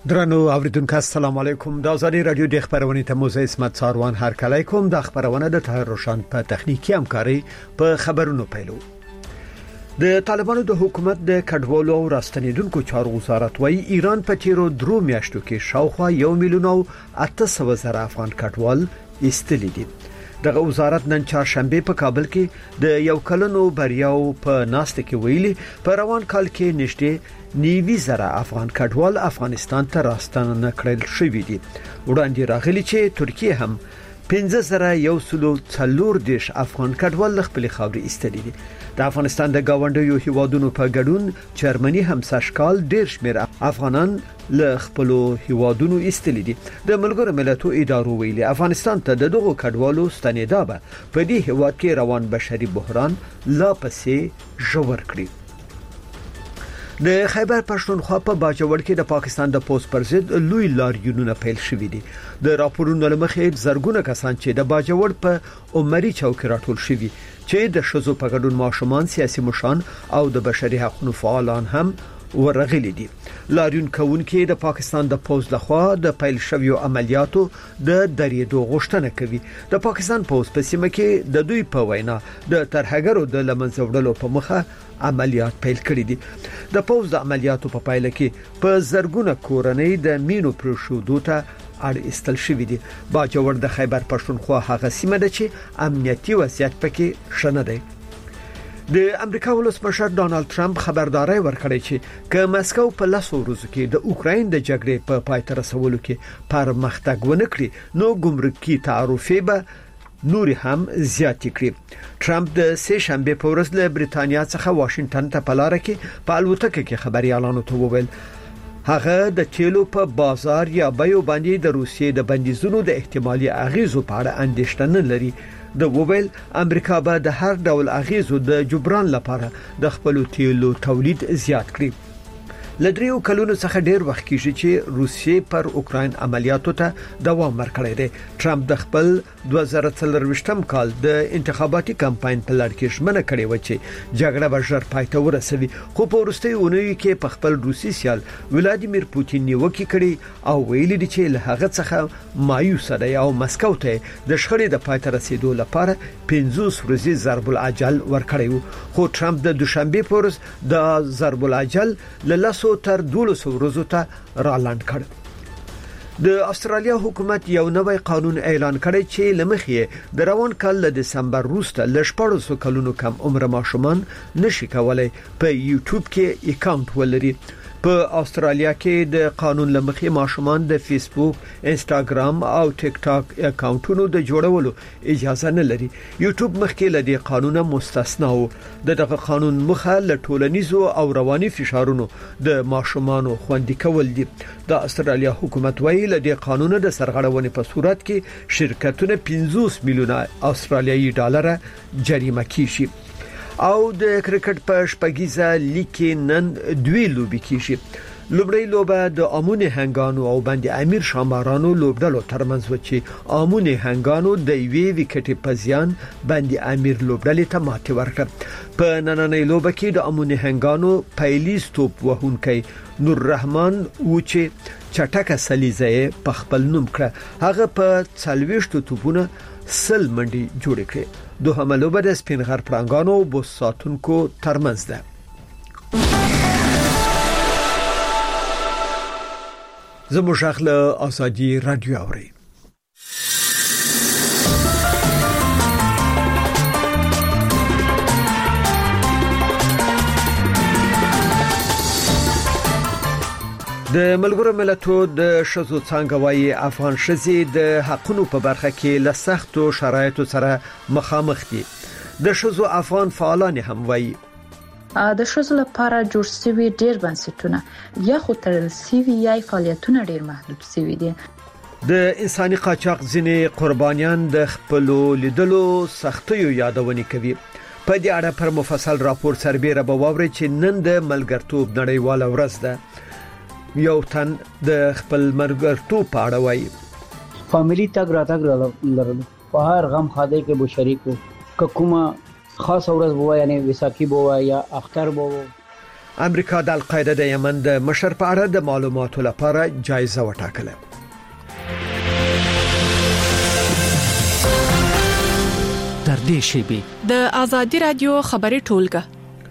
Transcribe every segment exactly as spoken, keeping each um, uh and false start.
درنو اوریدونکو السلام علیکم. د ازادي رادیو د خبرونې ته موزه اسمت ساروان هر کله کوم د خبرونه د طاهر روشن په تخنیکی همکاري په خبرونو پیلو. د طالبانو د حکومت د کډوالو او راستنیدونکو چارو وزارت وايي ایران په تیرو درو میاشتو کې شاوخوا یو میلیون او اته سوه زره افغان کډوال ایستلي دي. دغه وزارت نن چهارشنبه په کابل کې د یو کلنو بریاو په ناسته کې ویلي په روان کال کې نشته نیوي زره افغان کډوال افغانستان ته راستنه کړل شوې دي. وړاندې راغلي چې ترکیه هم پنځه زره یو سلو څلور دیش افغان کډوال خپل خاوري ایستلي دي. د افغانستان د گاونډیو هیوادونو په ګډون جرمني هم سشکال ډیر شمیر افغانان له خپل هیوادونو ایستلي دي. د ملګرو ملتونو ادارو ویلي افغانستان ته د دغو کډوالو ستنېدا به په دې هیواد کې روان بشري بحران لا پسې ژور کړي. د خیبر پښتونخوا په باجوړ کې د پاکستان د پوسټ پر ضد لوی لاریونونه پیل شوې دي. د راپورونو لمخې زرګونه کسان چې د باجوړ په عمري چوک راټول شوي چې د شذو په ګډون ماشومان سیاسي مشان او د بشري حقوقو فعالان هم ورغلي دي. لاریون کوونکي د پاکستان د پوز لخوا د پیل شویو عملیاتو د دریدو غوښتنه کوي. د پاکستان پوز په سیمه کې د دوی په وینا د ترهګرو د لمنځوړلو په مخه عملیات پیل کړي دي. د پوز د عملیاتو په پایله کې په زرګونه کورنۍ د مینو پرشودو ته اړ استل شوې دي. باجوړ د خیبر پښتونخوا هغه سیمه ده چې امنیتي وضعیت پکې شنه دی. د امریکا ولسمشر ډانلډ ټرمپ خبرداري ورکړې چې که مسکو په لاسو ورځو کې د اوکراین د جګړې په پای ته رسولو کې پرمختګ ونه کړي نو ګمرکي تعرفې به نور هم زیات کړي. ټرمپ د سه شنبه په ورځ له بریتانیا څخه واشنگټن ته په لار کې په الوتکه کې خبريالانو ته وویل هغه د تیلو په بازار یا بایو باندې د روسیې د بندیزونو د احتمالي اغیزو په اړه اندېښنه نه لري. د وویل امریکا به د هر ډول اغیزو د جبران لپاره د خپل تیلو تولید زیات کړي. لدریو کلونو څخه ډیر وخت کېږي چې روسیې پر اوکراین عملیاتو ته دوام ورکړی دی. ټرمپ د خپل دوه زره څلرويشتم کال د انتخاباتي کمپاین په لړ کې ژمنه کړې و چې جګړه به ژر پای ته ورسوي، خو په وروستي اونیو کې په خپل روسي سیال ولادیمیر پوتین نیوکه کړې او ویلي دي چې له هغه څخه مایوس دی او مسکو ته د شخړې د پای ته رسیدو لپاره پنځوس ورځې ضرب العجل ورکړی و. خو ټرمپ د دوشنبه په ورځ د ضرب العجل له تر دولس ورځو ته رالاند کړ. د استرالیا حکومت یو نوی قانون اعلان کړی چې لمخې د روان کال له دسمبر وروسته لشپړو کلونو کم عمر ماشومان نشي کولای په یوټیوب کې اکاونټ ولري. په استرالیا کې د قانون لمخې ماشومان د فیسبوک، انستګرام او ټیک ټاک اکاونټونو د جوړولو اجازه نه لري. یوټیوب مخکې له دې قانونه مستثنا و. دغه قانون مخه له ټولنیزو او رواني فشارونو د ماشومانو خوندي کول دي. د استرالیا حکومت وایي له دې قانون د سرغړونې په صورت کې شرکتونه پنځوس میلیونه استرالیایي ډالر جریمه کیږي. او د کرکټ په شپږیزه لیګ کې نن دوی لوبي کیږي. لومړی لوبه د امونی هنګانو او باندې امیر شامارانو لوبډلو ترمنځ و چې امونی هنګانو د یوې وکټې په زیان باندې امیر لوبډلې ته ماتې ورکړه. په نننۍ لوبه کې د امونی هنګانو پیلیز توپ وهونکی نور رحمان و چې چټکه سلیزه په خپل نوم کړه. هغه په څلويشت توپونه سل منډي جوړ کړې. دوهمه لوبه د سپین غر پړنګانو او بوس ساتونکو ترمنځ ده. زموږ خپل ازادي رادیو اوري. د ملګرو ملتونو د شذو څنګه وايي افغان شذي د حقونو په برخه کې له سختو شرایطو سره مخامخ دي. د شذو افغان فعالان هم وايي د شذو لپاره جوړ شوی ډیر بنسټونه یا خو تر سی وی آی فعالیتونه ډیر محدود شوی دي. د انساني قاچاق ځینې قربانیان د خپل لیدلو سختیو یادونه کوي. په دې اړه پر مفصل راپور سربېره به ووري چې نن د ملګرتوب نړیواله ورځ ده. یو تن د خپل مرګرتوب په اړه وایي فاميلي تاګ راتګ لرلو په هر غم خاده کې به شریکو کومه خاص ورځ بوا یعنی وساکی بوا یا اختر بوا. امریکا د القاعده د یمن د مشر په اړه د معلوماتو لپاره جایزه وټاکله. تر دې شیبې د ازادي رادیو خبري ټولګه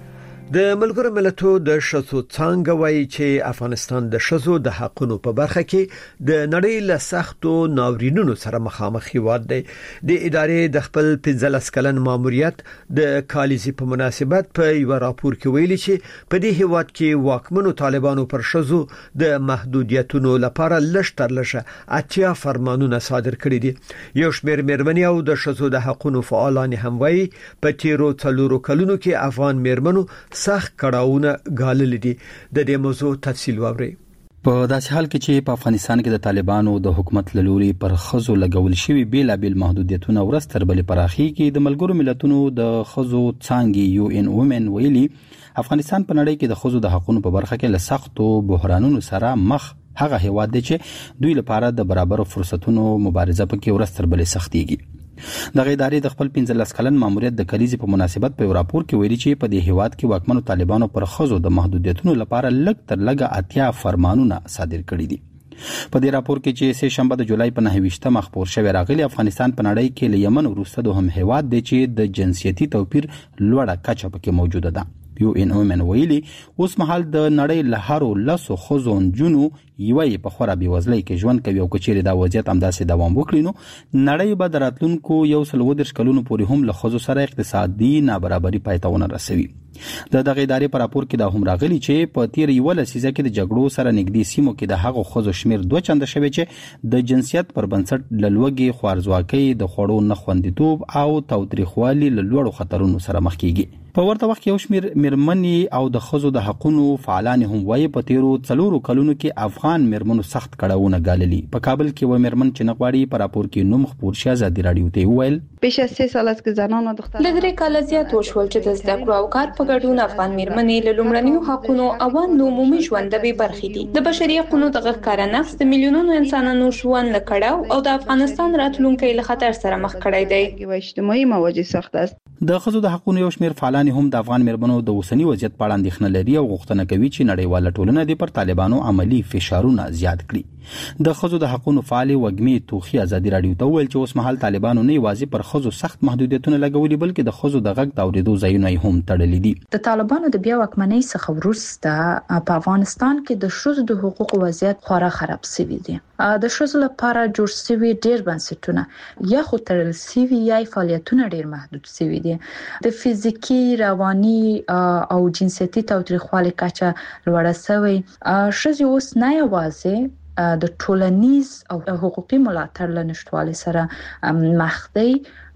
د ملګرو ملتونو د شذو څنګه وایي چې افغانستان د شذو د حقوقو په برخه کې د نړۍ له سختو ناورینونو سره مخامخ هیواد دی. د ادارې د خپل پنځلس کلن ماموریت د کالیزي په مناسبت په یو راپور کې ویلي چې په دې هیواد کې واکمنو طالبانو پر شذو د محدودیتونو لپاره لږ تر لږه اتیا فرمانونه صادر کړي دي. یو شمېر مېرمنې او د شذو د حقوقو فعالان هم وایي په تیرو څلورو کلونو کې افغان مېرمنو سخت کړهونه غالل دي. د دې موضوع تفصیل ووري. په داسې حال کې چې په افغانستان کې د طالبانو د حکومت لوري پر خزو لګول شوی بیلابل محدودیتونه ورستر بل پراخي کې د ملګرو ملتونو د خزو څانګې یو ان وومن ویلي افغانستان په نړۍ کې د خزو د حقوقو په برخه کې له سختو بحرانونو سره مخ هغه هیواد دی چې دوی لپاره د برابر فرصتونو مبارزه پکې ورستر بل سختيږي. د غیداري د خپل پنځلس کلن ماموریت د کلیزي په مناسبت په راپور کې ویلي چې په دې هیواد کې واکمنو طالبانو پر خزو د محدودیتونو لپاره لږ تر لږه اتیا فرمانونه صادر کړي دي. په دې راپور کې چې سه شنبه د جولای په نهه ویشتمه خبر شوی راغلی افغانستان په نړۍ کې له یمن وروسته دوهم هیواد دی چې د جنسیتي توپیر لوړه کچه پکې موجوده ده. یو ان اومن ویلي اوس مهال د نړۍ له هرو لسو خزو جنو یوې په خورا بيوزلۍ کې ژوند کوي او کچېره دا وضعیت همداسې دوام وکړي نو نړۍ به دراتلونکو یو سل ودرش کلونو پورې هم له خزو سره اقتصادي نابرابري پایتاونه رسوي. د دغه ادارې په راپور کې دا هم راغلي چې په تیر یو لسیزه کې د جګړو سره نږدې سیمو کې د هغو خزو شمیر دوه چنده شوی چې د جنسیت پر بنسټ لوګي خوارزواکۍ د خوړو نخوندیتوب او تاوتریخوالي له لوړو خطرونو سره مخ کیږي. په ورته وخت کې یو شمیر مېرمنې او د خزو د حقوقو فعالان هم وایي په تیرو څلورو کلونو کې افغان مېرمنو سخت کړهونه غاللي. په کابل کې و مېرمن چې نغواړي په راپور کې نوم خبر شي ازادي رادیو ته ویل بیش از سه سال است که زنان و دختران لدرې کال زیات وشول چې د زده کړو او کار په ګډون افغان مېرمنې له لومړنیو حقوقو اوان د عمومي ژوند د بې برخې دي. د بشري حقوقو د غږ نقص د میلیونونو انسانانو ژوند له کړهو او د افغانستان راتلونکي له خطر سره مخ کړی دی. و اجتماعي مواجه سخت است. د خزو د حقوقو یو شمیر فعالان هم د افغان مېرمنو د اوسنی وضعیت په اړه اندېښنه لري او غوښتنه کوي چې نړیواله ټولنه د پر طالبانو عملی فشارونه زیات کړي. د خزو د حقوقو فعال وګمي توخي ازادي رادیو ته ویل چې اوس مهال طالبانو نه یوازې پر خزو سخت محدودیتونه لګولي بلکې د خزو د غږ د اوریدو ځایونه هم تړلي دي. د طالبانو د بیا واکمنۍ څخه وروسته په افغانستان کې د شذو د حقوقو وضعیت خورا خراب شوی دی. د شذو لپاره جوړ شوی ډیر بنسټونه یا خو تړل شوی یا فعالیتونه ډیر محدود شوی دي. د فزیکی رواني او جنسیتي تاوتریخوالي کچه لوړه شوی. شذو اوس نه یوازې د ټولنیز او حقوقي ملاتړ له نشټوالي سره مخ دی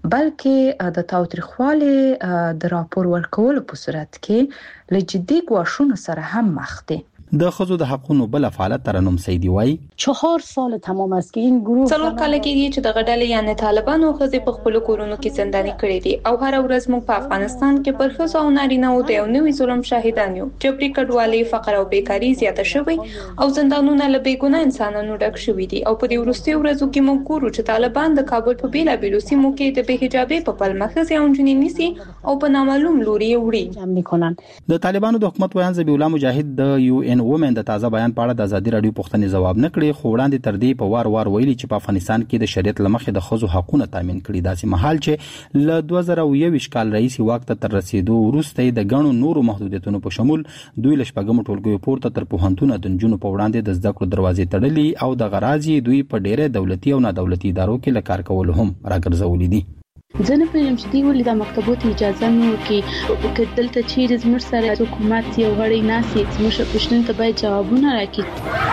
بلکې د تاوتریخوالي د راپور ورکولو په صورت کې له جدي ګواښونو سره هم مخ دی. د خزو د حقوقو بل فعالت ترنم سیدی وای چهار سال تمام است که این گروه څلور کال کېږي چې د غډلې یعنی طالبانو خزې په خپل کورونو کې زنداني کړې دي او هر ورځ موږ په افغانستان کې پر خزو او نارینه‌و د یو نوي ظلم شاهدان یو. جبري کډوالي، فقر او بیکاری زیاته شوی او زندانونه له بیګناه انسانانو ډک شوي دي او په دې وروستي ورځو کې موږ ګورو چې طالبان د کابل په بیلابېلو سیمو کې د بې حجابي په پلمه خزې او نجونې نیسي او په نامعلوم لوري وړي. د طالبانو د حکومت ویان ذبیح الله مجاهد د یو ان وومن د تازه بیان په اړه د ازادي رادیو پوښتنې جواب نه کړي خو وړاندې تر دې په وار وار ویلي چې په افغانستان کې د شریعت لمخې د خزو حقوقونه تامین کړي. داسې مهال چې له دوه زره یو کال رئیس واک ته تر رسیدو وروسته د غنو نورو محدودیتونو په شمول دوی له شپږم ټولګیو پورته تر پوهنتون د جنونو په وړاندې د زده کړو دروازې تړلې او د غراضي دوی په ډېره دولتي او نادولتي ادارو کې لکار کول هم راګرځولې دي. زه نه پوهیږم چې دوی ولې د مکتبونو اجازه نه ورکوي که دلته چیرې زموږ سره حکومت یو غړی ناسي زموږ پوښتنو ته باید جوابونه راکړي.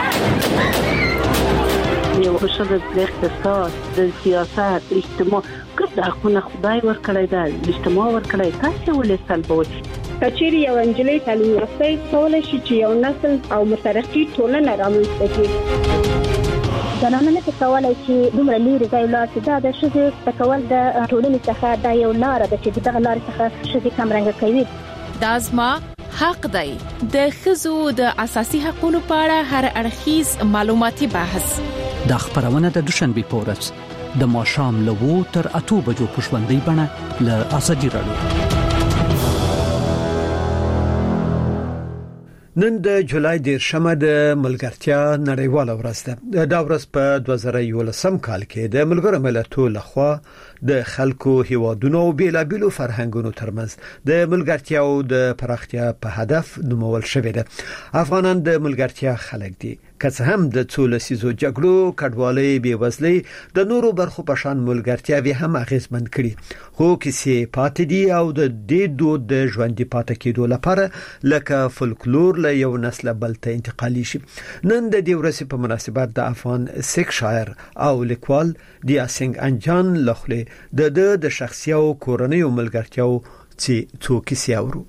یو ښځه د اقتصاد د سیاست اجتماع ګډ حقونه خدای ورکړی دی اجتماع ورکړی تاسو ولې سلبوي. کچېرې یو انجلۍ تعلیم یافته کولای شي چې یو نسل او مترقي ټولنه رامنځته کړي. زنانه نه کولای چې دومره لري ځای لاړ چې دا د ښځې د کول د ټولنې څخه دا یو لار ده چې دغه لار څخه ښځې کمرنګ کوي. دا زما حق دی. د ښځو د اساسي حقوقو په اړه هر اړخیز معلوماتي بحث د خبرونه د دوشنبه په ورځ د ماښام له وو تر اته بجو په ژوندۍ بڼه له ازادي رادیو. نن د جولای د شمه د ملګرتیا نړیواله ورځ ده. دا ورځ په دوه زره یولسم کال کې د ملګرو ملتونو لخوا د خلکو هیوادونو او بیلابیلو فرهنګونو ترمنځ د ملګرتیا او د پراختیا په هدف نومول شوې ده. افغانان د ملګرتیا خلک دي، که څه هم د څو لسیزو جګړو، کډوالۍ، بیوزلۍ د نورو برخو په شان ملګرتیاوې هم اغیزمن کړي، خو کیسې پاتې دي او د دې دود د ژوندۍ پاتې کېدو لپاره لکه فولکلور له یو نسل بل ته انتقالي شي. نن د دې ورځې په مناسبت د افغان سیک شاعر او لیکوال دیاسنګ انجان لخوا د د د شخصي او کورنۍ ملګرتیاو څو کیسې اورو.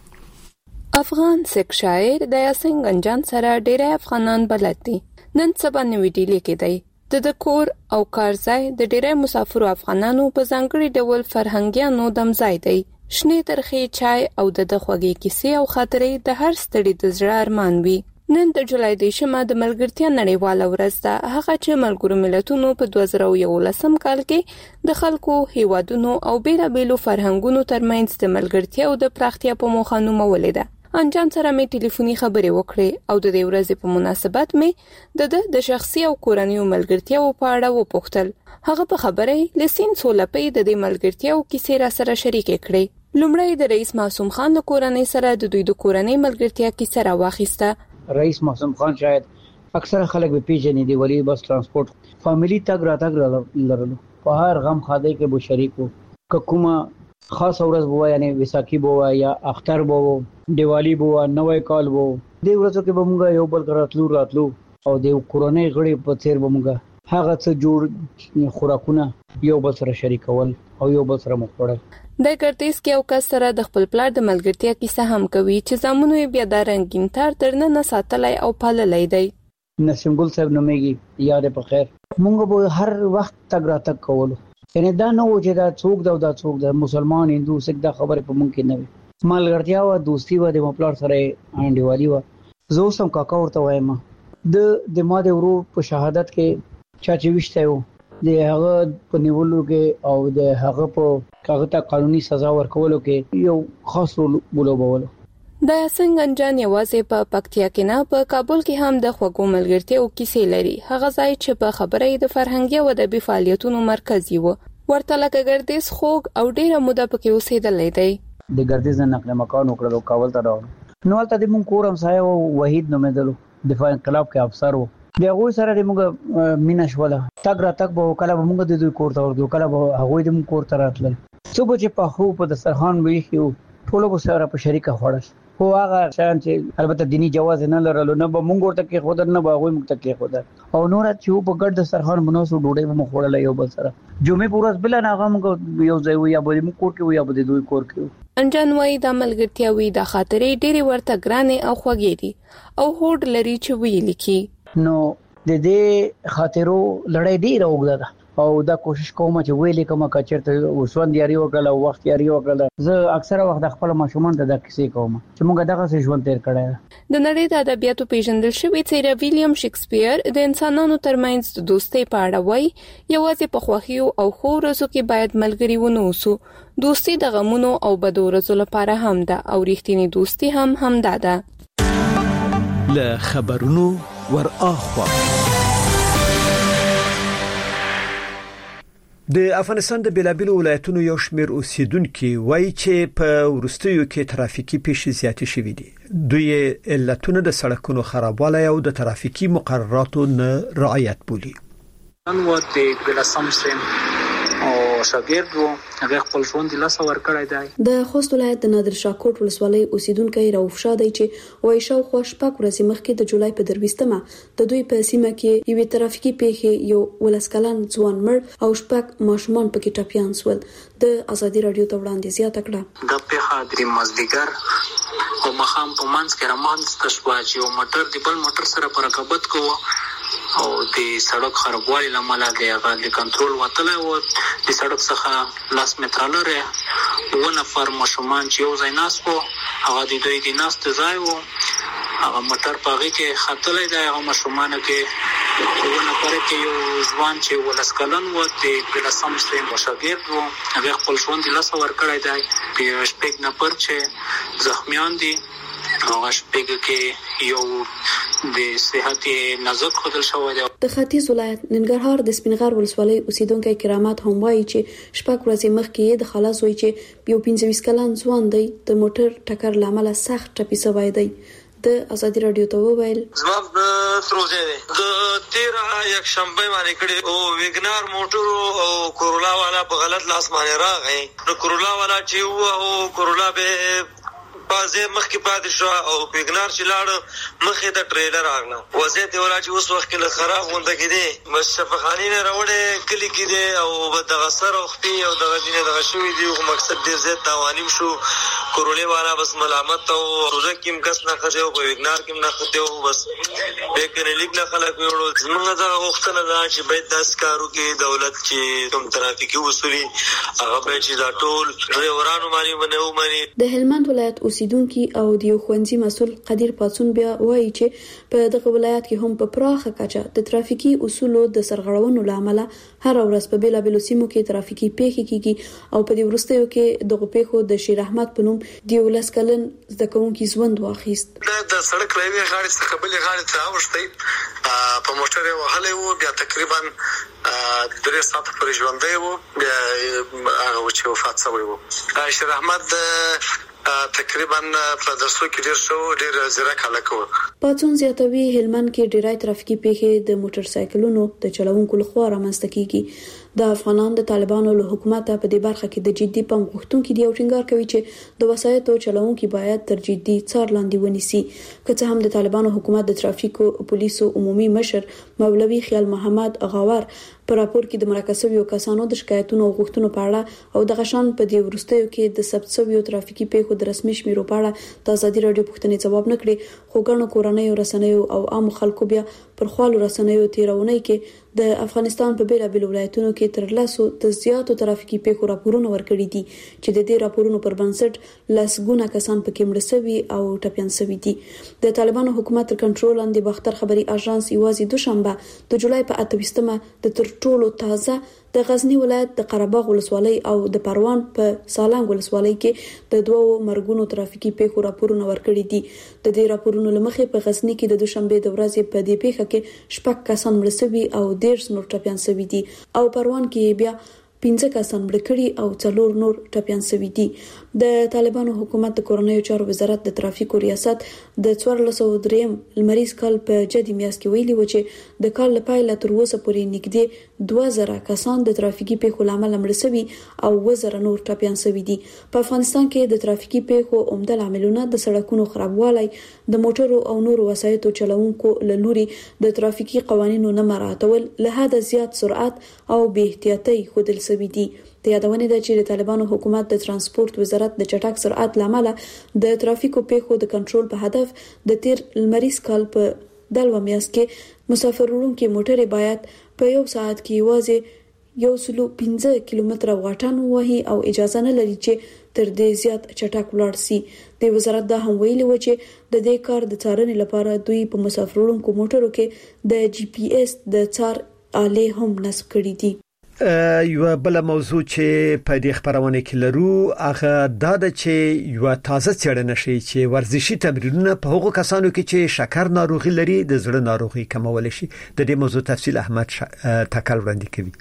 افغان سیک شاعر دیاسنګ انجان سره ډېر افغانان بلد دي. نن سبا نوې ډیلي کې دی. د د کور او کارځای د ډېر مسافرو افغانانو په ځانګړي ډول فرهنګيانو دمځای دی. شنه ترخی چای او د د خوږې کیسې او خاطرې د هر ستړي د زړه ارمان وي. نن د جولای د شمه د ملګرتیا نړیواله ورځ ده، هغه چې ملګرو ملتونو په دوه زره یولسم کال کې د خلکو، هیوادونو او بیلابیلو فرهنګونو ترمنځ د ملګرتیا او د پراختیا په موخه نومولې ده. انجان سره مې ټلیفوني خبرې وکړې او د دې ورځې په مناسبت مې د د شخصي او کورنۍ ملګرتیاو په اړه وپوښتل. هغه په خبرې لسین سولپې د دې ملګرتیاو کیسې را سره شریکې کړې. لومړی د رئیس معصوم خان له کورنۍ سره د دوی د کورنۍ ملګرتیا کیسه را واخیسته. رئیس معصوم خان شاید اکثر خلک به پیژنې دی، ولی بس ترانسپورت فاميلي تګ راتګ لرلو، په هر غم خاده کې به شریک وو. که کومه خاص ورځ بوا یعنی ویساکی بوا یا اختر بوا، دیوالی بوا، نوې کال بوا، دې ورځو کې به موږ یو بل راتلو راتلو او د کورنۍ غړي په څیر به موږ هغه څه جوړ خوراکونه یو بل سره شریکول او یو بل سره مخوړل. د ګردیز کې او کس سره د خپل پلار د ملګرتیا کیسه هم کوي چې زمونو یې بیا د رنگین تار درنه ساتلای او پاللای دی. نسیم ګل صاحب نومېږي، یاد په خیر. موږ به هر وخت تګ راتګ کولو، یعنی دا نه و چې دا څوک دا دا څوک دا مسلمان هندو سیک دا خبره په مونږ کې نه وي. ملګرتیا او دوستي و د خپل سره انډیوالي و. زه سم کاکا ورته وایم د د ما د ورو په شهادت کې چا چې وشته و د هغه په نیولو کې او د هغه په هغه ته قانوني سزا ورکولو کې یو خاص رول ولوبولو. د څنګه انجان یوازې په پکتیا کې نه، په کابل کې هم د خوږو ملګرتیا او کیسې لري. هغه ځای چې په خبرې د فرهنګي او ادبي فعالیتونو مرکز و، ورته لکه ګردیز خوږ او ډیره موده پکې اوسېدلې دی. د ګردیز نقل مکان وکړو، کابل ته راوړو. نو ولته د مون کورم سایه او وحید نومېدلو، دفاع انقلاب کې افسر و. بیا غوي سره د موږ مینا شوله تک را تک به کله به موږ د دوی کور ته ورغلو، کله به هغه د موږ کور ته راتلل. صبح چې په خو په دسترخوان ویخو ټول به سره په شریکه خوړل. خو هغه شان چې البته دینی جواز نه لرلو، نه به موږ ورته کې خود نه به غوي موږ ته کې خود او نور چې په ګډ دسترخوان بنوسو ډوډۍ به موږ خوړل یو بل سره. جمعې پورس بل نه هغه موږ یو ځای وي یا به موږ کور کې وي یا به دوی کور کې. انجان وای د ملګرتیاوي د خاطرې ډېری ورته ګرانه او خوږې دي او هوډ لري چې وی لیکي. نو د دې خاطرو لړۍ ډیره وګړه ده او دا کوشش کوم چې ویلې کوم کچرته وسوند یاري وکړه او وخت یاري وکړه. زه اکثره وخت خپل ماشومان ته دا کیسې کوم چې موږ دغه څه ژوند تیر کړی. د نړۍ د ادبیاتو پیژندل شوی څیره ویلیام شکسپیر د انسانانو ترمنځ د دوستۍ په اړه وایي یوازې په خوښیو او ښو ورځو کې باید ملګري ونه اوسو. دوستي د غمونو او بدو ورځو لپاره هم ده او ریښتینی دوستي هم همدا ده. له خبرونو ور اخوا د افغانستان د بیلابیلو ولایتونو یو شمېر اوسیدونکو وایي چې په ورستیو کې ترافیکي پیښې زیاتې شوې دي. دوی علتونه د سړکونو خرابوالی او د ترافیکي مقرراتو نه رعایت بولي. نن و د بلسم سیم او شاګرد وو هغه خپل ژوند له سور کړی دی. د خوست ولایت د نادر شاه کوټ ولسوالۍ اوسیدونکو راوښه دی چې وای شاو خو شپږ ورځې مخکې د جولای په درويستمه د دوی په سیمه کې یو ترافیکي پیښه یو ولسکلان ځوان مړ او شپږ ماشومان پکې ټپيان شول. د ازادي رادیو ته وړاندې زیاته کړه د پیښه د مازدیګر او مخام په منځ کې رمانځ تشوا چې یو موټر د بل موټر سره پر رقابت کوو او د سړک خرابوالي لامل د هغه د کنټرول وتلای و. د سړک څخه لاس متره لري و نفر ماشومان چې یو ځای ناس وو، هغه د دوی د ناس ته ځای وو، هغه موټر په هغه کې خطلای دی. هغه ماشومان کې و نفر کې یو ځوان چې ولسکلن و د بلسم سیم شاګرد وو، هغه خپل ژوند له سور کړی دی. په شپږ نفر چې زخمیان دي هغه شپږ کې یو د صحت نظر خدل شوی دی. د ختیځ ولایت ننګرهار د سپینغر ولسوالۍ اوسیدونکو کرامات هم وایي چې شپږ ورځې مخکې د خلاص وایي چې یو پنځه ویشت کلن ځوان دی د موټر ټکر لامل سخت ټپي شوی دی. د ازادي رادیو ته وویل زما د تروزه دی د تیرا یک شنبه باندې کړي او ویګنار موټر او کورولا والا په غلط لاس باندې راغی. نو کورولا والا چې و او کورولا به بازه مخکې پاتې شو او ویګنار چې لاړ مخې ته ټریلر راغله. وضعیت ولا چې اوس وخت کې خراب غونډه کې دي بس شفاخانی نه راوړې کلی کې دي او دغه سر او خپې او دغه دینه دغه شوې دي. خو مقصد ډیر زیات تاوانیم شو. کورولې والا بس ملامت او روزه کې کس نه خځه او ویګنار کې نه خځه او بس لیکن لیک نه خلک وړو. زمونږ دا وختونه دا چې باید داس کارو کې دولت چې کوم ترافیکي اصول هغه به چې دا ټول ډرایورانو باندې ونه ومني. د هلمند ولایت اوسیدونکو او د یو ښوونځي مسول قدیر پاتون بیا وایي چې په دغه ولایت کې هم په پراخه کچه د ترافیکي اصولو د سرغړونو لامل هر ورځ په بیلابېلو سیمو کې ترافیکي پیښې کیږي او په دې وروستیو کې دغه پیښو د شیر احمد په نوم د ولس کلن زده کوونکي ژوند واخیست. د سړک لوي غاړې څخه بلې غاړې ته اوښتې په موټر وهلې وو. بیا تقریبا درې ساعته پورې ژوندی وو. بیا هغه چې وفات شوی وو. شیر احمد تقریبا په درسو کې ډیر شو ډیر زیرک هلک وو. پاتون زیاتوي هلمند کې ډیری ترافیکي پیښې د موټر سایکلونو د چلوونکو لخوا رامنځته کیږي. د افغانان د طالبانو له حکومت په دې برخه کې د جدي پام غوښتونکو دی او ټینګار کوي چې د وسایطو چلوونکو باید تر جدي څار لاندې ونیسي. که څه هم د طالبانو حکومت د ترافیکو پولیسو عمومي مشر مولوي خیال محمد غاور په راپور کې د مرکزیو کسانو د شکایتونو او غوښتنو په اړه او د غشان په دی ورستیو کې د ثبت شویو ترافیکي پیښو د رسمي شمیرو په اړه د ازادي رادیو پوښتنې ځواب نه کړي. خو ګڼو کورنیو رسنیو او عام خلکو بیا پر خپل رسنیو تیرونی کې د افغانستان په بیلابېلو ولایتونو کې تر لاسو د زیاتو ترافیکي پیښو راپورونه ورکړي دي چې د دې راپورونو پر بنسټ لاسګونه کسان پکې مړ شوي او ټپيان شوي دي. د طالبانو حکومت تر کنټرول لاندې بختر خبري اژانس یوازې دوشنبه د جولای په اته ویشتمه د تر ټولو تازه د غزنی ولایت د قرهباغ ولسوالۍ او د پروان په سالنګ ولسوالۍ کې د دوو مرګونو ترافیکي پیښو راپورونه ورکړي دي. د دې راپورونو لمخې په غزنی کې د دوشنبه د ورځې په دې پیښه کې شپږ کسان مړ شوي او ډیر نور ټپيان شوي دي او پروان کې بیا پنځه کسان مړ کړي او څلور نور ټپيان شوي دي. د طالبانو حکومت د کورنیو چارو وزارت د ترافیکو ریاست د څوارلس سوه دریم لمریز کال په جدي میاشت کې ویلي و چې د کال لپاره تر اوسه پورې نږدې دوه زره کسان د ترافیکي پیښو لامل مړ شوي او وزره نور ټپيان شوي دي. په افغانستان کې د ترافیکي پیښو عمده عاملونه د سړکونو خرابوالی، د موټرو او نورو وسایطو چلوونکو له لوري د ترافیکي قوانینو نه مراعاتول، له حده زیات سرعت او بې احتیاطي ښودل شوي دي. د یادونې ده چې د طالبانو حکومت د ترانسپورت وزارت د چټک سرعت لامل د ترافیکو پیښو د کنټرول په هدف د تیر لمریز کال په دلو میاشت کې مسافر وړونکي موټر باید په یو ساعت کې یوازې یو سلو پنځه کیلومتره واټن وهي او اجازه نه لري چې تر دې زیات چټک ولاړ شي. د وزارت دا هم ویلي و چې د دې کار د څارنې لپاره دوی په مسافر وړونکو موټرو کې د جی پی ایس د څار آلې هم نصب کړې دي. یو بل موضوع چې په دې خبرونه کې لرو هغه دا د چې یو تازه څېړنه شي چې ورزشي تمرینونه په هغو کسانو کې چې شکر ناروغي لري د زړه ناروغي کمول شي. د دې موضوع تفصیل احمد ش... تکل وړاندې کوي.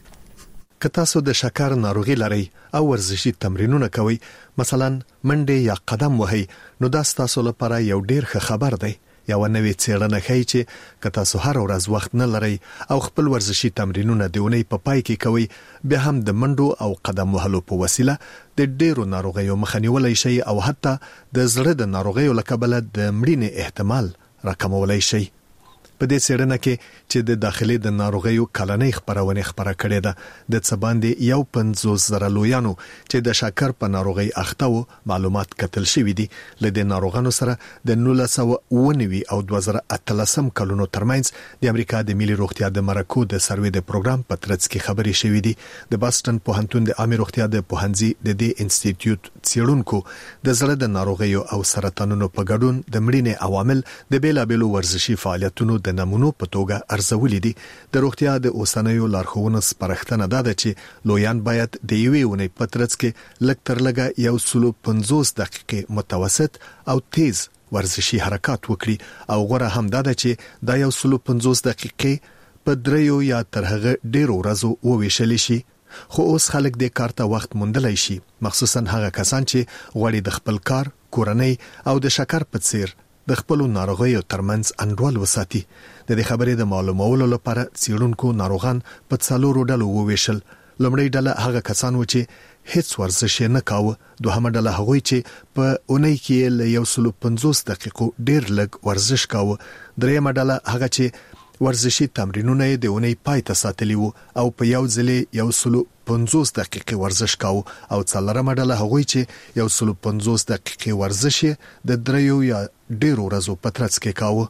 که تاسو د شکر ناروغي لرئ او ورزشي تمرینونه کوئ، مثلا منډه یا قدم وهئ، نو دا تاسو لپاره یو ډیر ښه خبر دی. یو نوې څېړنه ښیي چې که تاسو هر ورځ وخت نه لرئ او خپل ورزشي تمرینونه د اونۍ په پای کې کوئ، بیا هم د منډو او قدم وهلو په وسیله د ډېرو ناروغیو مخه نیولی شئ او حتی د زړه د ناروغیو له کبله د مړینې احتمال راکمولی شئ. په دې څېړنه کې چې د داخلي د ناروغیو کلنۍ خبرونه خبره کړې ده، د څه باندې یو پنځوس زره لویانو چې د شکر په ناروغي اخته وو معلومات کتل شوې دي. له دې ناروغانو سره د نولس سوه اوه نوي او دوه زره اتلسم کلونو ترمنځ د امریکا د ملي روغتیا د مرکو د سروې د پروګرام په ترڅ کې خبرې شوې دي. د باستن پوهنتون د عامه روغتیا د پوهنځي د دې انسټیټیوټ څېړونکو د زړه د ناروغیو او سرطانونو په ګډون د مړینې عوامل د بیلابېلو ورزشي فعالیتونو د نمونو په توګه ارزولې دي. د روغتیا د اوسنیو لارښوونو سپارښتنه ده چې لویان باید د یوې اونۍ په ترڅ کې لږ تر لږه یو سلو پنځوس دقیقې متوسط او تیز ورزشي حرکات وکړي او غوړه هم دا ده چې دا یو سل پنځوس دقیقې په دریو یا تر هغه ډیرو ورځو وویشل شي خو اوس خلک د کار ته وخت موندلای شي مخصوصا هغه کسان چې غوړي د خپل کار کورنۍ او د شکر په څیر د خپل ناروغیو ترمنځ انډول وساتي د دې خبرې د معلومولو لپاره څېړونکو ناروغان په څلورو ډلو وویشل لومړی ډله هغه کسان و چې هیڅ ورزش نه کاوه دوهمه ډله هغوی چې په اونۍ کې له یو سل پنځوس دقیقو ډیر لږ ورزش کاوه دریمه ډله هغه چې ورزشي تمرینونه د اونۍ پای ته ساتلی وو او په یو ځل یو سل پنځوس دقیقې ورزش کاوه او څلورمه ډله هغوی چې یو سل پنځوس دقیقې ورزش د دریو یا ډیرو ورځو په ترڅ کې کاوه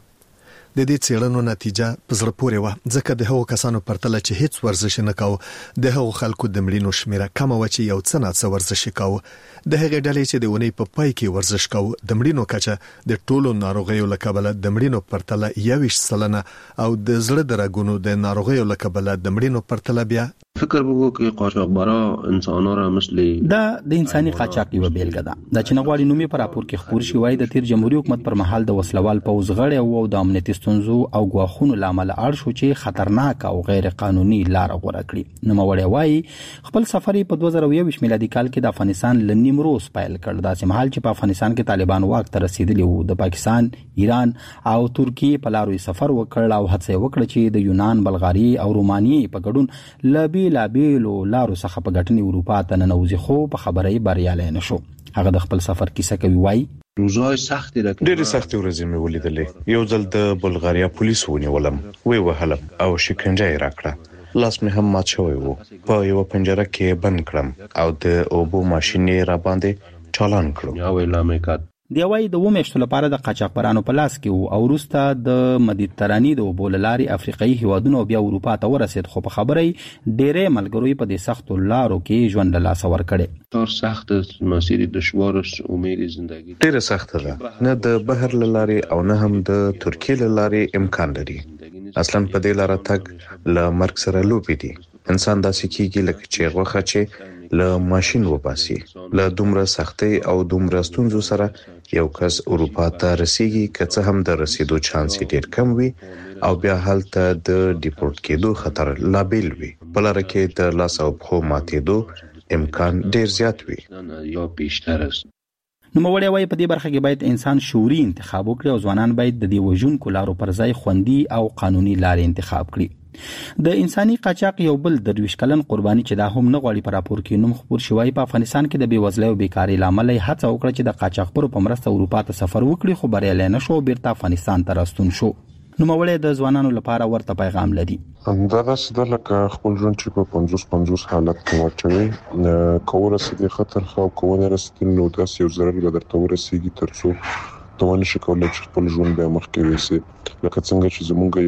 د دې څېړنو نتیجه په زړه پورې و ځکه د هغو کسانو پرتله چې هیڅ ورزش نه کاوه د هغو خلکو د مړینو شمیره کمه و چې یو څه نه څه ورزش کاوه د هغې ډلې چې د اونۍ په پای کې ورزش کاوه د مړینو کچه د ټولو ناروغیو له کبله د مړینو پرتله یوویشت سلنه او د زړه د رګونو د ناروغیو له کبله د مړینو پرتله بیا فکر وکړو چې قاچاقبرا انسانان را مثل دا د انساني قاچاق یو بیلګه ده د چنغواړي نومي پر راپور کې خبر شوی د تیر جمهوریت حکومت پر مهال د وسلوال پوز غړي او د امنیتي ستونزو او غواخونو لامل اړ شو چې خطرناک او غیر قانوني لار غوړه کړی نو موري وای خپل سفر په دوه زره یو میلادي کال کې د افغانستان ل نیمروز پیل کړ د سیمهال چې په افغانستان کې طالبان واک ته رسیدلی وو د پاکستان ایران او ترکیه په لارو سفر وکړ او هڅه وکړه چې د یونان بلغاري او روماني په ګډون لبي لابیلو لارو څخه په ګټنی اروپا ته ننوځي خو په خبرې بریالي نشو هغه د خپل سفر کیسه کوي وای روزای سخت ده ډېر سخت ورځې مې ولیدلې یو ځل د بلغاریا پولیس ونیولم وی وهلم او شکنجه یې راکړه لاس مې هم مات شوی وو په یو پنجره کې بند کړم او د اوبو ماشين را باندې چالان کړم یا ویلا مې کات دی وای د ومشتو لپاره د قاچاقبرانو په لاس کې وو او وروسته د مدیتراني د وبوللاري افریقایي هیوادونو بیا اروپا ته ورسید خو په خبرې ډېرې ملګروي په دې سخت لارو کې ژوند له لاس ور کړي تر سخت مسیر دشوار امید ژوندۍ ډېر سخت ده نه د بهر لاري او نه هم د ترکیه لاري امکان لري اصلا په دې لار تک ل مرګ سره لوبي دي انسان داسې کیږي لکه چې غوخه چې له ماشين وباسي له دومره سختي او دومره ستونزو سره یو کس اروپا ته رسیږي که څه هم د رسیدو چانس ډیر کم وي او بیا هلته د ډیپورت کېدو خطر لا بیل وي بلاره کې د لاس او پښو ماتېدو امکان ډیر زیات وي یا بیشتر است نو موري وای په دې برخه کې باید انسان شعوري انتخاب وکړي او ځوانان باید د دې وژونکو لارو پر ځای خوندي او قانوني لارې انتخاب کړي د انساني قاچاق یو بل درویش کلن قرباني چې دا هم نه غواړي پر راپور کې نوم خبر شوی په افغانستان کې د بیوزلۍ او بیکاری لامل هڅه وکړه چې د قاچاقبرو په مرسته اروپا ته سفر وکړي خو بریالي نشو بیرته افغانستان ته راستون شو نو مولې د ځوانانو لپاره ورته پیغام لري دا داسې د لکه خپل ژوند چې په پنځوس پنځوس حالت کې واچوي کوله سې خطر خو کوونه رسېدل نو داسې یو ضرر به درته ورسېږي ترڅو توانه شي کولای چې خپل ژوند به مخکې ويسي لکه څنګه چې زمونږ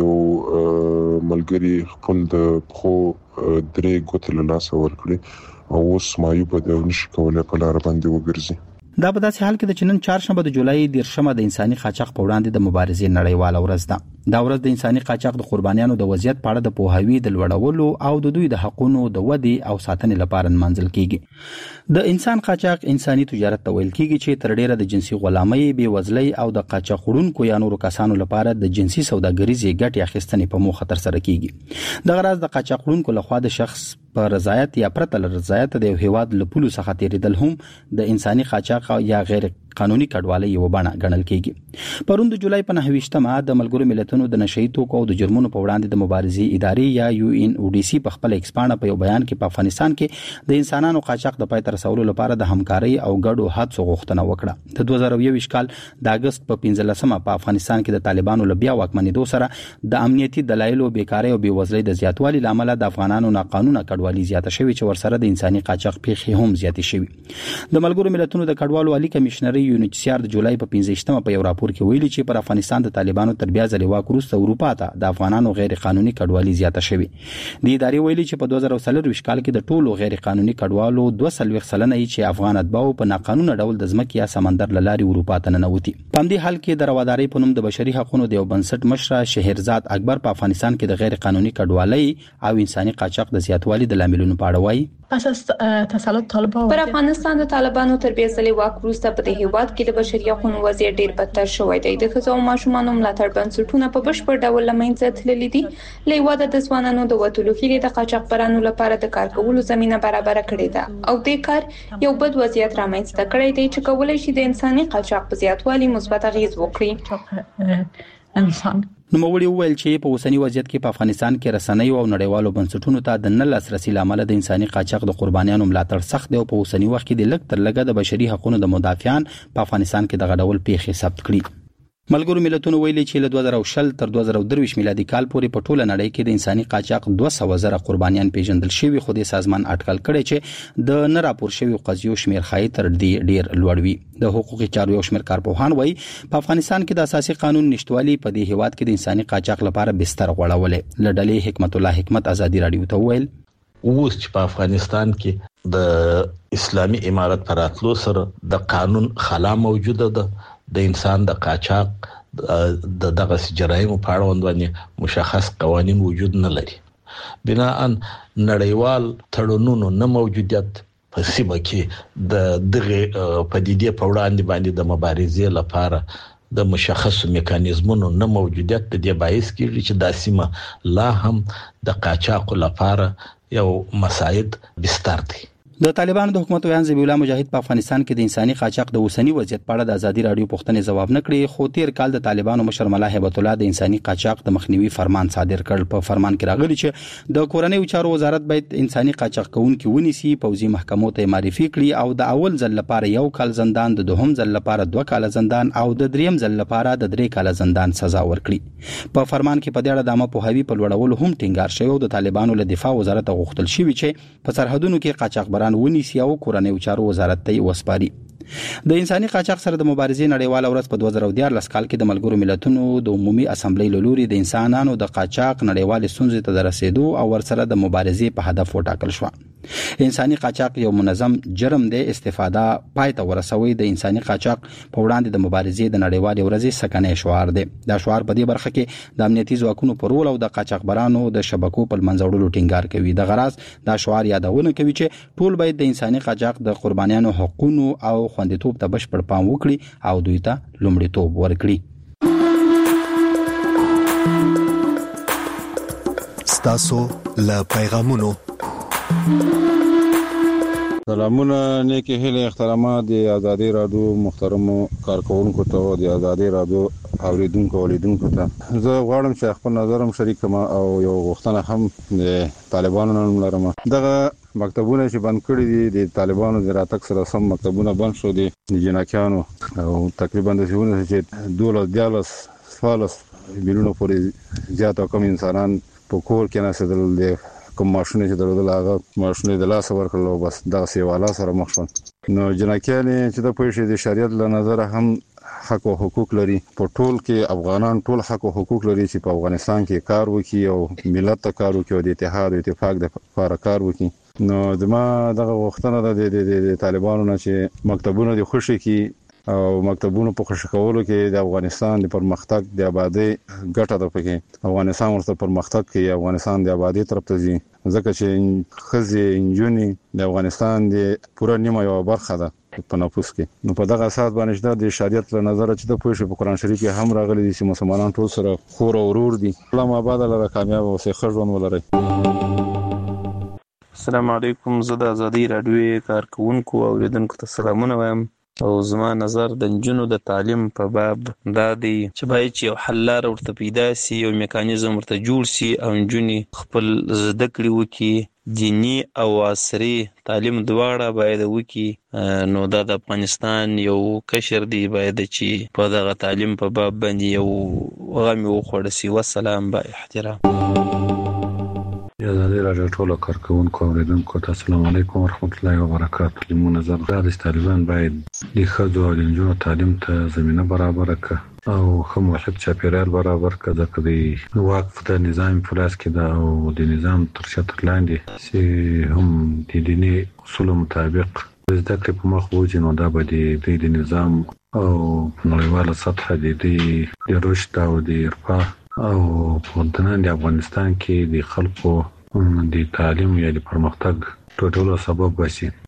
یو ملګری خپل د خو درې ګوتې له لاسه ورکړي او اوس مایوب د نشي کولای په لار باندې وګرځي دا په داسې حال کې د چنن چهارشنبه د جولای دیرشمه د انساني قاچاق په وړاندې د مبارزې نړیواله ورځ ده دا ورځ د انساني قاچاق د قربانیانو د وضعیت په اړه د پوهاوی د لوړولو او د دوی د حقوقو د ودی او ساتنې لپاره منځل کیږي د انسان قاچاق انساني تجارت ته ویل کیږي چې تر ډیره د جنسي غلامۍ بې وزلۍ او د قاچاقونکو یا نورو کسانو لپاره د جنسي سوداګریزي ګټې اخیستنې په موخه تر سره کیږي د غرض د قاچاقونکو لخوا د شخص په رضایت یا پرته له رضایت د یو هیواد له پولو څخه تیریدل هم د انساني قاچاق یا غیر قانوني کډوالۍ یو بڼه ګڼل کیږي پرون د جولای په نهویشتمه د ملګرو ملتونو د نشئی توکو او د جرمونو په وړاندې د مبارزې ادارې یا یو ان او ډي سي په خپل ایکسپانډ په یو بیان کې په افغانستان کې د انسانانو قاچاق د پای تر رسولو لپاره د همکارۍ او ګډو هڅو غوښتنه وکړه د دوه زره یو کال د اگست په پنځلسمه په افغانستان کې د طالبانو لبیا واکمنېدو سره د امنیتي دلایلو بیکاری او بیوزلۍ د زیاتوالي لامل د افغانانو ناقانونه کډوالۍ زیاته شوې چې ورسره د انساني قاچاق پیښې هم زیاتې شوې د ملګرو ملتونو د کډوالو عالی کمشنري یونیچسیار د جولای په پنځه په یو راپور کې ویلي چې پر افغانستان د طالبانو تر بیا ځلې واک وروسته اروپا ته د افغانانو غیر قانوني کډوالۍ زیاته شوې د ادارې ویلي چې په دوه زره څلور کال کې د ټولو غیر قانوني کډوالو دوه سلويخ سلنه چې افغان اتباو په ناقانونه ډول د ځمکې یا سمندر لاري اروپا ته ننوتي په همدې حال کې د روادارۍ په نوم د بشري حقوقو د یو بنسټ مشر شهرزاد اکبر په افغانستان کې د غیر قانوني کډوالۍ او انساني قاچاق د زیاتوالي د لاملونو په اړه وایي پس از تسلط طالبان پر افغانستان د طالبانو تر بیا ځلې واک وروسته په دې هیواد کې د بشري حقوقو وضعیت ډیر بدتر شوې دی. د ښځو او ماشومانو ملاتړ بنسټونه په بشپړ ډول لمنځه تللي دي. لیواده د ځوانانو د وټولو هیلې د قاچاقبرانو لپاره د کار کولو زمينه برابر کړې ده او د کار یو بد وضعیت رامنځته کړی دی چې کولای شي د انساني قاچاق په زیاتوالي مثبت اغیز وکړي. انسان نو مولي ویل چې په اوسنی وضعیت کې په افغانستان کې رسنۍ او نړیوالو بنسټونو ته د نه لاسرسي لامل د انساني قاچاق د قربانیانو ملاتړ سخت دی او په اوسنی وخت کې د لږ تر لږه د بشري حقوقو د مدافعان په افغانستان کې د غډول پیښې ثبت کړي. ملګرو ملتونو ویلي چې له دوه زره شل تر دوه زره درویش میلادي کال پورې په ټوله نړۍ کې د انساني قاچاق دوه سوه زره قربانیان پیژندل شوي، خو د سازمان اټکل کړي چې د نه راپور شوی قضیو شمیر خای تر دې ډیر لوړ وي. د حقوقي چارو یو شمیر کارپوهان وایي په افغانستان کې د اساسي قانون نشټوالي په دې هیواد کې د انساني قاچاق لپاره بستر غوړولې. لډلې حکمت الله حکمت ازادي رادیو ته ویل اوس چې په افغانستان کې د اسلامي امارت پراتلو سره د قانون خلا موجوده ده، د انسان د قاچاق د دغه جرایمو په اړه باندې مشخص قوانين وجود نه لري. بناء نړیوال تړونونو نه موجودیت په سیمه کې د دغه پدیدې په وړاندې باندې د مبارزې لپاره د مشخص میکانیزمونو نه موجودیت د دې باعث کیږي چې د سیمه لا هم د قاچاق لپاره یو مساعد بستر دی. د طالبانو د حکومت ویان ذبیح الله مجاهد په افغانستان کې د انساني قاچاق د اوسنی وضعیت په اړه د ازادي رادیو پوښتنې ځواب نه کړي، خو تیر کال د طالبانو مشر ملا هیبت الله د انساني قاچاق د مخنیوي فرمان صادر کړ. په فرمان کې راغلي چې د کورنۍ چارو وزارت باید انساني قاچاق کوونکي ونیسي، پوځي محکمو ته معرفي کړي او د اول ځل لپاره یو کال زندان، د دوهم ځل لپاره دوه کال زندان او د دریم ځل لپاره د درې کال زندان سزا ورکړي. په فرمان کې په دې اړه د عامه پوهاوي په لوړولو هم ټینګار شوی او د طالبانو له دفاع وزارت غوښتل شوی چې په سرحدونو کې قاچاقبران ونیسي او کورنۍ چارو وزارت ته وسپاري. د انساني قاچاق سره د مبارزې نړیواله ورځ په دوه زره دیارلس کال کې د ملګرو ملتونو د عمومي اسامبلې له لوري د انسانانو د قاچاق نړیوال ستونزې ته د رسیدو او ورسره د مبارزې په هدف وټاکل شو. انساني قاچاق یو منظم جرم دی، استفاده پای ته ورسوي د انساني قاچاق په وړاندې د مبارزې د نړیوال ورځ سکنه شعار دی. دا شعار په دې برخه کې د امنیتي ځواکونو پر رول او د قاچاقبرانو د شبکو په منځوړلو ټینګار کوي. د غرض دا شعار یادونه کوي چې ټول باید د انساني قاچاق د قربانیانو حقوقو او خوندیتوب ته بشپړ پام وکړي او دوی ته لومړیتوب ورکړي. ستاسو له پیغامونو سلامونه، نیکی هیله احترامات د ازادي رادیو محترمو کارکونکو ته او د ازادي رادیو اوریدونکو اولیدونکو ته زه غواړم چې خپل نظرم شریک کړم او یو غوښتنه هم د طالبانو نن لرم. دغه مکتبونه چې بند کړي دي د طالبانو د راتګ سره سم مکتبونه بند شو دي د جناکانو او تقریبا د ژوند چې دوله دیالس فالس بیرونو پورې زیات کم انسانان په کور کې نه سدل دي، کوم ماشونه چې درول هغه ماشونه د لاس ورکړلو بس دغه سیواله سره مخ شول. نو جناکان چې د پېښې د شریعت له نظر هم حق او حقوق لري. په ټول کې افغانان ټول حق او حقوق لري چې په افغانستان کې کار وکړي او ملت ته کار وکړي او د اتحاد او اتفاق د لپاره کار وکړي. نو زما دغه وختونه د طالبانو نه چې مکتبونه د خوشي کې او مکتبونو په خوشی کولو کې د افغانستان د پرمختګ د آبادی ګټه ده. پکې افغانستان ورته پرمختګ کوي، افغانستان د آبادی طرف ته ځي، ځکه چې خزي انجونی د افغانستان د پوره نیمه یو برخه ده په نفوس کې. نو په دغه اساس باندې د شریعت له نظر چې د پوښښ په قران شریف کې هم راغلي دي چې مسلمانان ټول سره خور او ورور دي. الله آباد لره کامیاب او ښه ژوند ولري. السلام علیکم، زه د ازادي رادیو کارکونکو او اوریدونکو ته سلامونه وایم او زما نظر د نجونو د تعلیم په باب دا دی چې باید چې یو حل لاره ورته پیدا سي، یو میکانیزم ورته جوړ سي او نجونې خپل زده کړې وکړي، دینی او عصري تعلیم دواړه باید وکړي. نو دا د افغانستان یو کشر دی باید چې په دغه تعلیم په باب باندې یو غم وخوړ سي. والسلام با احترام. ازادي رادیو ټول کارکونکو اوریدونکو ته السلام علیکم ورحمت الله وبرکاته. لمو نظر دا د طالبان باید د ښځو او د نجونو تعلیم ته زمینه برابر کړي او ښه محیط چاپیریال برابر کړي، ځکه د واقف د نظام فلاس کې دا او د نظام تر شتر لاندې چې هم د دیني اصولو مطابق زده کړې په مخ وځي، نو دا به د نظام او نړیواله سطح د رشد او د ارفاه او په دننه د افغانستان کې د خلکو د تعلیم یا د پرمختګ ټولو سبب وشي.